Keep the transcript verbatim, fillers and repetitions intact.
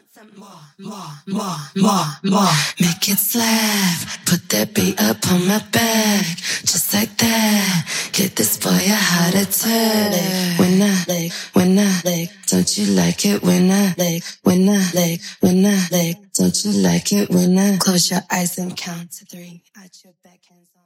More, more, more, more, more. Make it slap. Put that beat up on my back. Just like that. Get this boy a heart attack. When I, like, when I, like, don't you like it when I, like, when I, like, when I, like, don't you like it when I close your eyes and count to three. Arch your back, hands on.